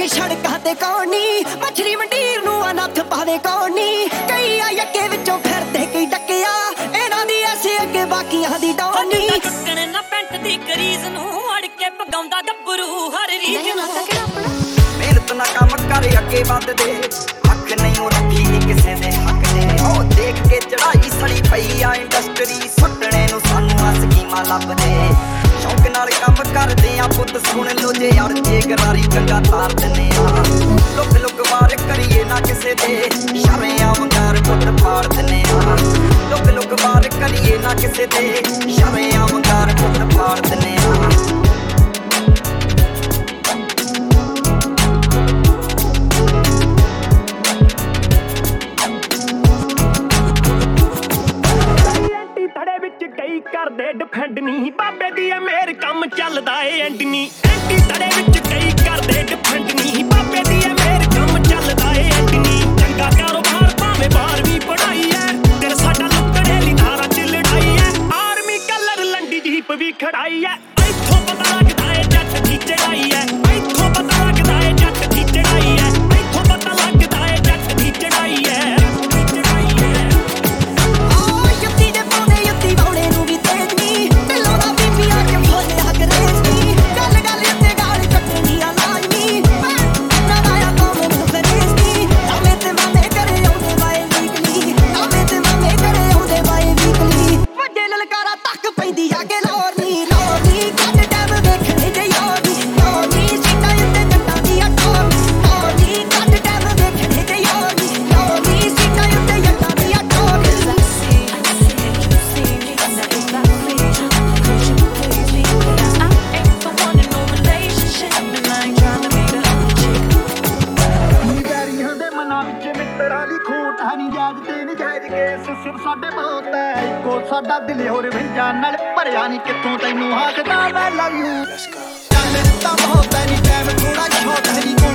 के सड़कां ते कौन नी मछली मंडीर नूं नत्थ पावे कौन नी कई आ अगे विचों फिरदे कई डकिया इन्हां दी ऐसे अगे बाकियां दी डौन नी टुकने ना पैंट दी करीज नूं अड़ के पगाउंदा गब्बरू हर रीज नूं मेहनत ना काम कर अगे वधदे हक नहीं रखी किसे दे हक दे ओ देख के चढ़ाई सड़ी पई आ इंडस्ट्री सुटने नूं सानू आ स्कीमां लभदे शौक नाल काम करदे आ पुੱਤ सुन लो जे यार जे गरारी कंगा तार दने आ लुक लुक वार करिए ना किसे दे शर्म वंगार पुੱਤ फाड़ दने आ लुक लुक वार करिए ना किसे दे शर्म वंगार पुੱਤ फाड़ दने आ ਕਰਦੇ ਡਿਫੈਂਡ ਨਹੀਂ ਬਾਬੇ ਦੀ ਐ ਮੇਰ ਕੰਮ ਚੱਲਦਾ ਏ ਐਂਡ ਨੀ ਐਂਟੀ ਤੜੇ ਵਿੱਚ ਕਈ ਕਰਦੇ ਡਿਫੈਂਡ ਨਹੀਂ ਬਾਬੇ ਦੀ ਐ ਮੇਰ ਕੰਮ ਚੱਲਦਾ ਏ ਐਂਡ ਨੀ ਚੰਗਾ ਕਾਰੋਬਾਰ ਭਾਵੇਂ ਬਾਹਰ ਵੀ ਪੜਾਈ ਐ ਦਿਲ ਸਾਡਾ ਲੁੱਟੜੇ ਲਈ ਨਾਰਾ ਚ ਲੜਾਈ ਐ ਆਰਮੀ ਕਲਰ ਲੰਡੀ ਜੀਪ ਵੀ ਖੜਾਈ ਐ ਇੱਥੋਂ ਪਤਾ ਲੱਗਦਾ ਏ ਜੱਟ ਦੀ ਚੜਾਈ ਐ ਇੱਥੋਂ ਪਤਾ ਲੱਗਦਾ ਏ ਜੱਟ ਦੀ ਚੜਾਈ ਐ ਇੱਥੋਂ ਪਤਾ ਲੱਗਦਾ ਏ ਜੱਟ ਦੀ ਚੜਾਈ ਐ ਸਾਡੇ ਬਹੁਤ ਐ ਇੱਕੋ ਸਾਡਾ ਦਿਲ ਹੋਰ ਵਿੰਜਾਂ ਨਾਲ ਭਰਿਆ ਨਹੀਂ ਕਿੱਥੋਂ ਤੈਨੂੰ ਆਖਦਾ ਮੈਂ ਲਵ ਯੂ ਚੱਲ ਤਾਂ ਬਹੁਤ ਐ ਨੀ ਟਾਈਮ ਥੋੜਾ ਸ਼ਾਰਟ ਹੈ ਨੀ